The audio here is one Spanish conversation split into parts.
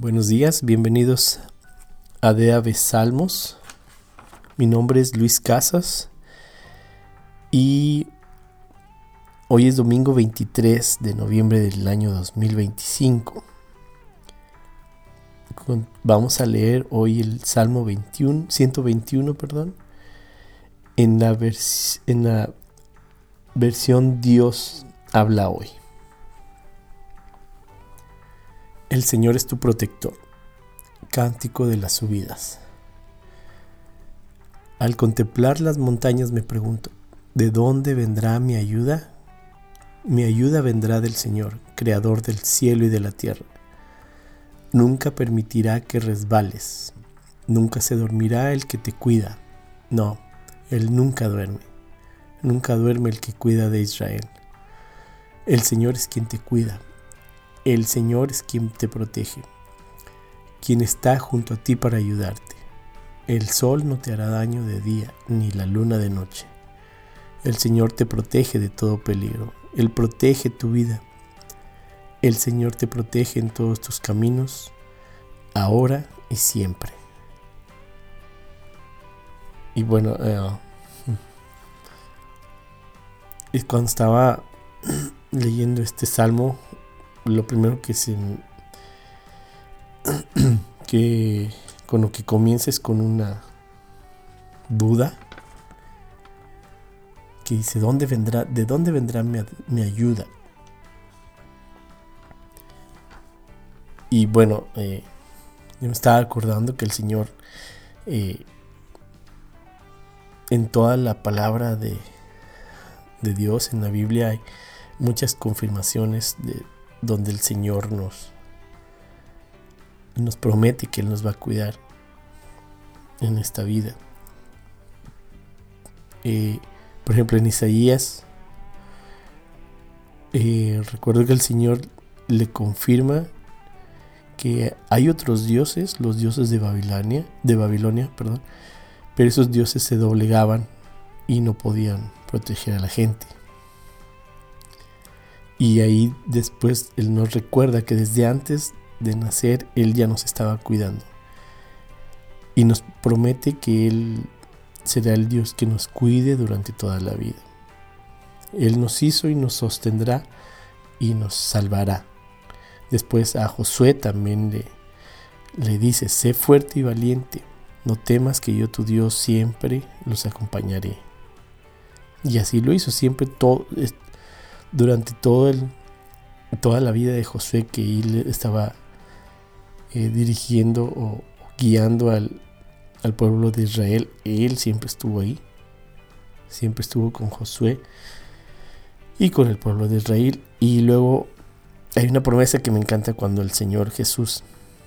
Buenos días, bienvenidos a DAV Salmos. Mi nombre es Luis Casas y hoy es domingo 23 de noviembre del año 2025. Vamos a leer hoy el Salmo 121, en la versión Dios habla hoy. El Señor es tu protector. Cántico de las subidas. Al contemplar las montañas me pregunto, ¿de dónde vendrá mi ayuda? Mi ayuda vendrá del Señor, creador del cielo y de la tierra. Nunca permitirá que resbales. Nunca se dormirá el que te cuida. No, Él nunca duerme. Nunca duerme el que cuida de Israel. El Señor es quien te cuida. El Señor es quien te protege, quien está junto a ti para ayudarte. El sol no te hará daño de día, ni la luna de noche. El Señor te protege de todo peligro. Él protege tu vida. El Señor te protege en todos tus caminos, ahora y siempre. Y bueno, cuando estaba leyendo este salmo, lo primero que con lo que comiences con una duda que dice, ¿de dónde vendrá mi ayuda? Y bueno, yo me estaba acordando que el Señor en toda la palabra de Dios, en la Biblia, hay muchas confirmaciones donde el Señor nos promete que Él nos va a cuidar en esta vida. Por ejemplo, en Isaías, recuerdo que el Señor le confirma que hay otros dioses, los dioses de Babilonia, pero esos dioses se doblegaban y no podían proteger a la gente. Y ahí después Él nos recuerda que desde antes de nacer Él ya nos estaba cuidando. Y nos promete que Él será el Dios que nos cuide durante toda la vida. Él nos hizo y nos sostendrá y nos salvará. Después a Josué también le dice, sé fuerte y valiente, no temas que yo tu Dios siempre los acompañaré. Y así lo hizo siempre durante toda la vida de Josué, que él estaba dirigiendo o guiando al pueblo de Israel. Él siempre estuvo ahí, siempre estuvo con Josué y con el pueblo de Israel. Y luego hay una promesa que me encanta cuando el Señor Jesús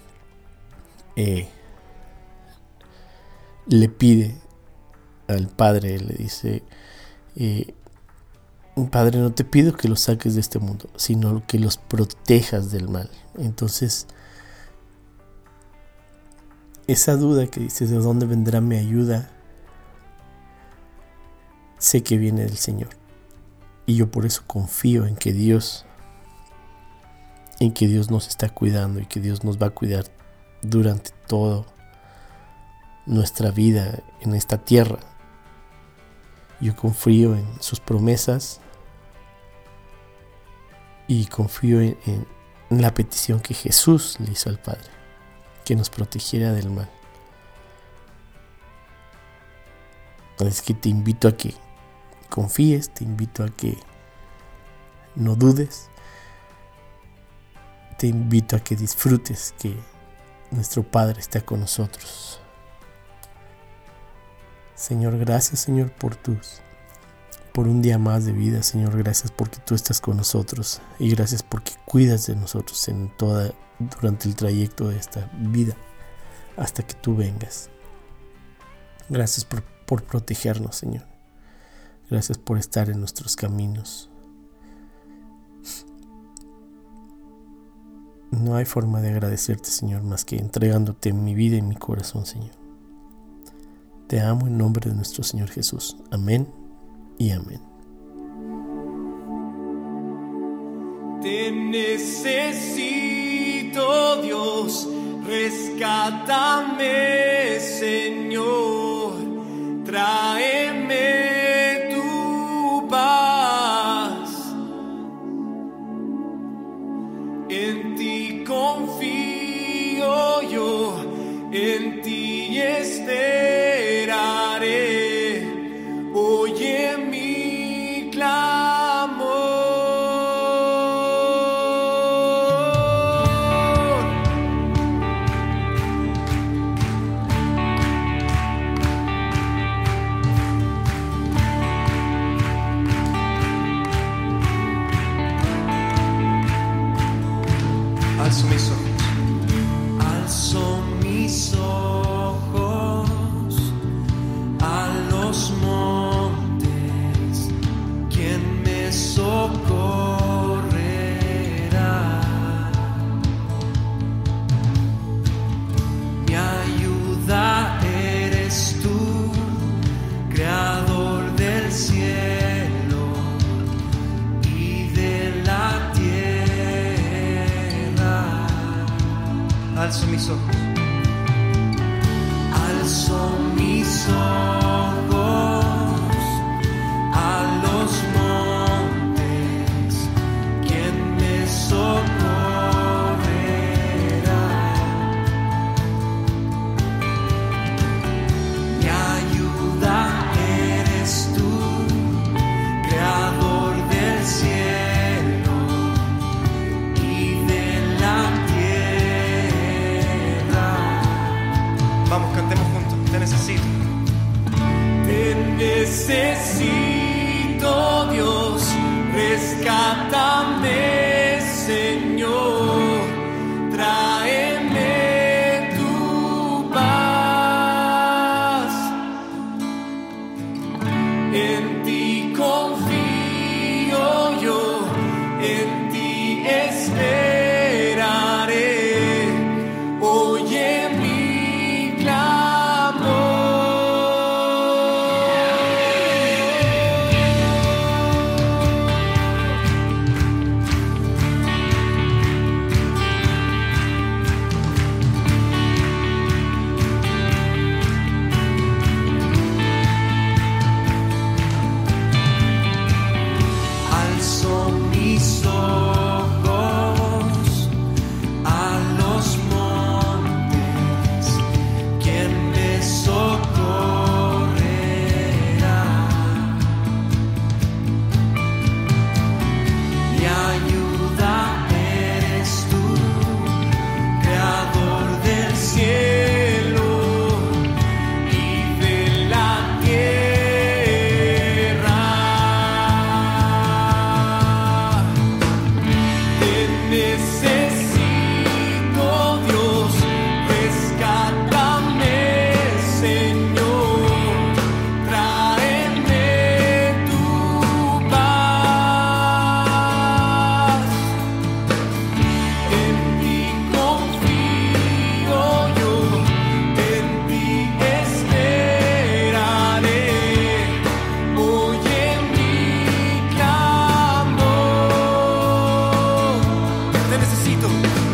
le pide al Padre, le dice, Padre, no te pido que los saques de este mundo, sino que los protejas del mal. Entonces, esa duda que dices, ¿de dónde vendrá mi ayuda? Sé que viene del Señor. Y yo por eso confío en que Dios nos está cuidando y que Dios nos va a cuidar durante toda nuestra vida en esta tierra. Yo confío en sus promesas y confío en la petición que Jesús le hizo al Padre, que nos protegiera del mal. Es que te invito a que confíes, te invito a que no dudes, te invito a que disfrutes que nuestro Padre está con nosotros. Señor, gracias, Señor, por un día más de vida. Señor, gracias porque tú estás con nosotros y gracias porque cuidas de nosotros durante el trayecto de esta vida hasta que tú vengas. Gracias por protegernos, Señor. Gracias por estar en nuestros caminos. No hay forma de agradecerte, Señor, más que entregándote mi vida y mi corazón, Señor. Te amo en nombre de nuestro Señor Jesús. Amén y amén. Te necesito, Dios, Rescátame, Señor, tráeme tu paz. En ti confío yo, en ti esperaré. Oye mi clamor. Alzo mis ojos. Alzo mis ojos a los montes. ¿Quién me socorrerá? Mi ayuda eres tú, creador del cielo y de la tierra. Alzo mis ojos. Alzo mis ojos a los montes. ¿Quién me socorrerá? Mi ayuda eres tú, creador del cielo y de la tierra. Vamos, cantemos juntos. Te necesito. Te necesito, Dios. Rescátame, Señor. Tráeme tu paz. En ti confío yo, en ti esperaré. Oye mi clamor. Alzo mis ojos a los montes. ¿Quién me socorrerá? Mi ayuda eres tú, creador del cielo y de la tierra. Te necesito, Dios. Rescátame, Señor. Tráeme tu paz. En ti confío yo, en ti esperaré. Oye mi clamor. Te necesito.